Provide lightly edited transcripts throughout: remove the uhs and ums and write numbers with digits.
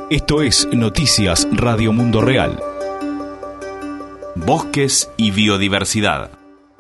Esto es Noticias Radio Mundo Real. Bosques y biodiversidad.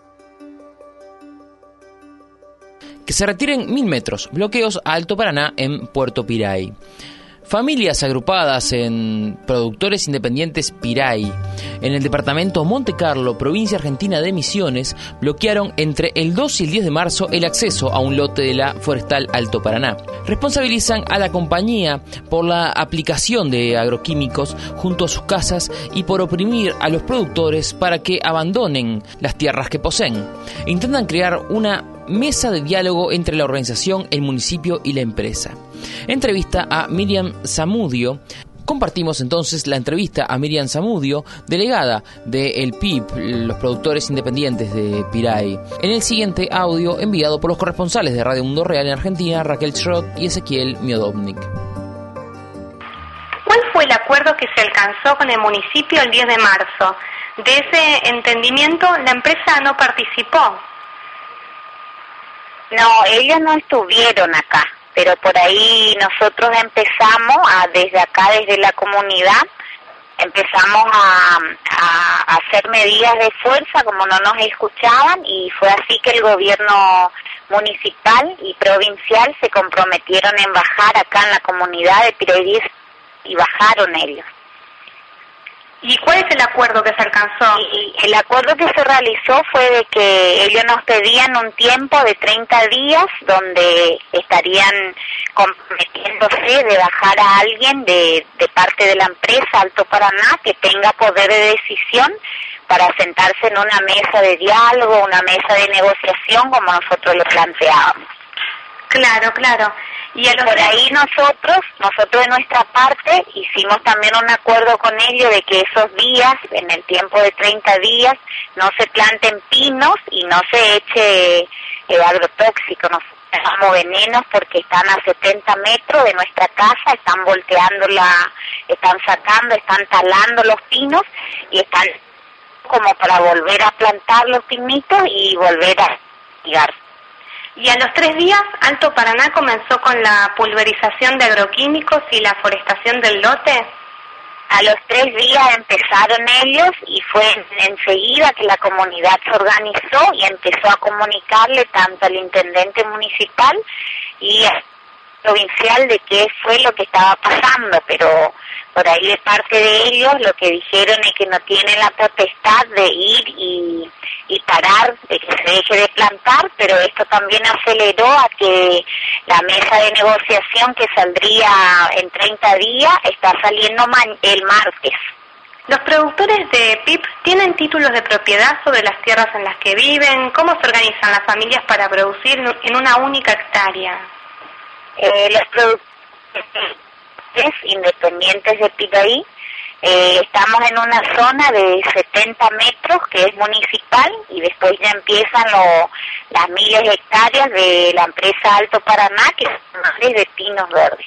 Que se retiren 1000 metros, bloqueos a Alto Paraná en Puerto Piray. Familias agrupadas en Productores Independientes Piray, en el departamento Monte Carlo, provincia argentina de Misiones, bloquearon entre el 2 y el 10 de marzo el acceso a un lote de la Forestal Alto Paraná. Responsabilizan a la compañía por la aplicación de agroquímicos junto a sus casas y por oprimir a los productores para que abandonen las tierras que poseen. Intentan crear una mesa de diálogo entre la organización, el municipio y la empresa. Entrevista a Miriam Zamudio. Compartimos entonces la entrevista a Miriam Zamudio, delegada del PIB, los productores independientes de Piray, en el siguiente audio enviado por los corresponsales de Radio Mundo Real en Argentina, Raquel Schrott y Ezequiel Miodovnik. ¿Cuál fue el acuerdo que se alcanzó con el municipio el 10 de marzo? De ese entendimiento, la empresa no participó. No, ellos no estuvieron acá, pero por ahí nosotros empezamos desde acá, desde la comunidad, empezamos a hacer medidas de fuerza como no nos escuchaban, y fue así que el gobierno municipal y provincial se comprometieron en bajar acá en la comunidad de Piray y bajaron ellos. ¿Y cuál es el acuerdo que se alcanzó? Y el acuerdo que se realizó fue de que ellos nos pedían un tiempo de 30 días donde estarían comprometiéndose de bajar a alguien de parte de la empresa Alto Paraná que tenga poder de decisión para sentarse en una mesa de diálogo, una mesa de negociación como nosotros lo planteábamos. Claro. Y por ahí nosotros de nuestra parte hicimos también un acuerdo con ellos de que esos días, en el tiempo de 30 días, no se planten pinos y no se eche agrotóxico, no se echamos venenos porque están a 70 metros de nuestra casa, están volteando están talando los pinos y están como para volver a plantar los pinitos y volver a irrigar. Y a los 3 días, Alto Paraná comenzó con la pulverización de agroquímicos y la forestación del lote. A los 3 días empezaron ellos y fue enseguida que la comunidad se organizó y empezó a comunicarle tanto al intendente municipal y al provincial de qué fue lo que estaba pasando, pero por ahí de parte de ellos lo que dijeron es que no tienen la potestad de ir y parar, de que se deje de plantar, pero esto también aceleró a que la mesa de negociación que saldría en 30 días está saliendo el martes. ¿Los productores de PIB tienen títulos de propiedad sobre las tierras en las que viven? ¿Cómo se organizan las familias para producir en una única hectárea? Los productores independientes de Piray, estamos en una zona de 70 metros que es municipal y después ya empiezan las miles de hectáreas de la empresa Alto Paraná que son miles de pinos verdes.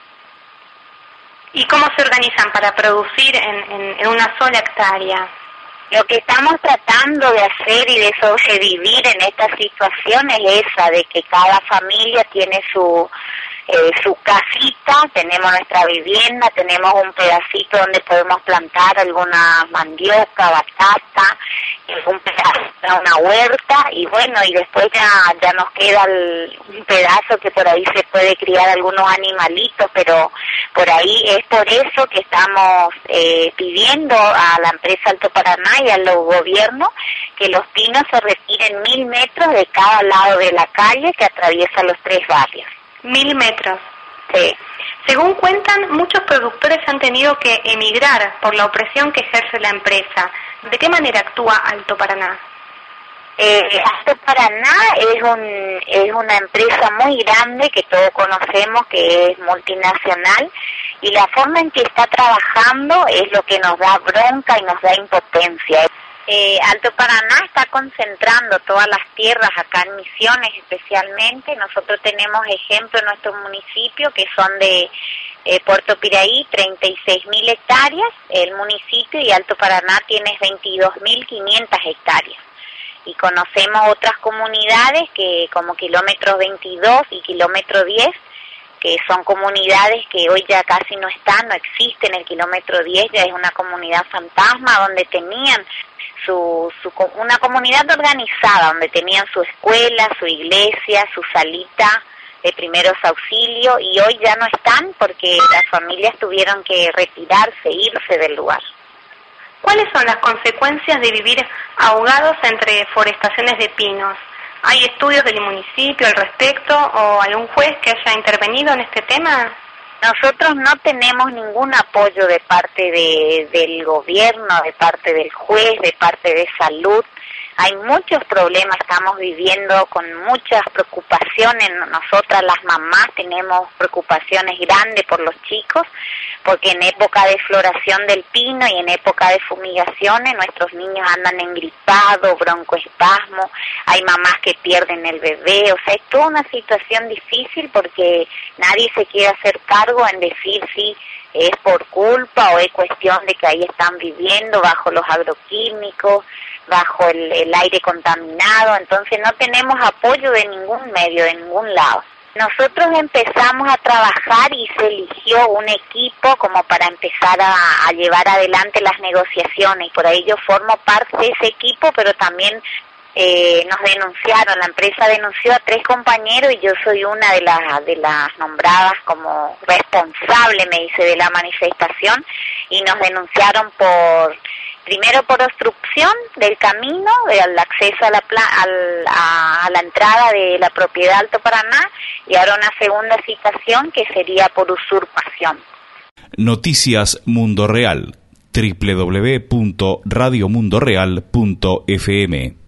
¿Y cómo se organizan para producir en una sola hectárea? Lo que estamos tratando de hacer y de sobrevivir en esta situación es esa, de que cada familia tiene su casita, tenemos nuestra vivienda, tenemos un pedacito donde podemos plantar alguna mandioca, batata, un pedazo, una huerta, y bueno, y después ya nos queda un pedazo que por ahí se puede criar algunos animalitos, pero por ahí es por eso que estamos pidiendo a la empresa Alto Paraná y al gobierno que los pinos se retiren 1000 metros de cada lado de la calle que atraviesa los 3 barrios. 1000 metros. Sí. Según cuentan, muchos productores han tenido que emigrar por la opresión que ejerce la empresa. ¿De qué manera actúa Alto Paraná? Alto Paraná es una empresa muy grande que todos conocemos, que es multinacional, y la forma en que está trabajando es lo que nos da bronca y nos da impotencia. Alto Paraná está concentrando todas las tierras acá en Misiones especialmente. Nosotros tenemos ejemplos en nuestro municipio que son de Puerto Piray, 36.000 hectáreas, el municipio, y Alto Paraná tiene 22.500 hectáreas. Y conocemos otras comunidades que como kilómetro 22 y kilómetro 10 porque son comunidades que hoy ya casi no están, no existen. El kilómetro 10 ya es una comunidad fantasma donde tenían una comunidad organizada, donde tenían su escuela, su iglesia, su salita de primeros auxilios, y hoy ya no están porque las familias tuvieron que retirarse, irse del lugar. ¿Cuáles son las consecuencias de vivir ahogados entre forestaciones de pinos? ¿Hay estudios del municipio al respecto o algún juez que haya intervenido en este tema? Nosotros no tenemos ningún apoyo de parte del gobierno, de parte del juez, de parte de salud. Hay muchos problemas, estamos viviendo con muchas preocupaciones. Nosotras las mamás tenemos preocupaciones grandes por los chicos, porque en época de floración del pino y en época de fumigaciones nuestros niños andan engripados, broncoespasmo, hay mamás que pierden el bebé, o sea, es toda una situación difícil porque nadie se quiere hacer cargo en decir si es por culpa o es cuestión de que ahí están viviendo bajo los agroquímicos, bajo el aire contaminado. Entonces no tenemos apoyo de ningún medio, de ningún lado. Nosotros empezamos a trabajar y se eligió un equipo como para empezar a llevar adelante las negociaciones, y por ahí yo formo parte de ese equipo, pero también nos denunciaron, la empresa denunció a 3 compañeros y yo soy una de las nombradas como responsable, me dice, de la manifestación, y nos denunciaron primero por obstrucción del camino, del acceso a la entrada de la propiedad Alto Paraná, y ahora una segunda citación que sería por usurpación. Noticias Mundo Real, www.radiomundoreal.fm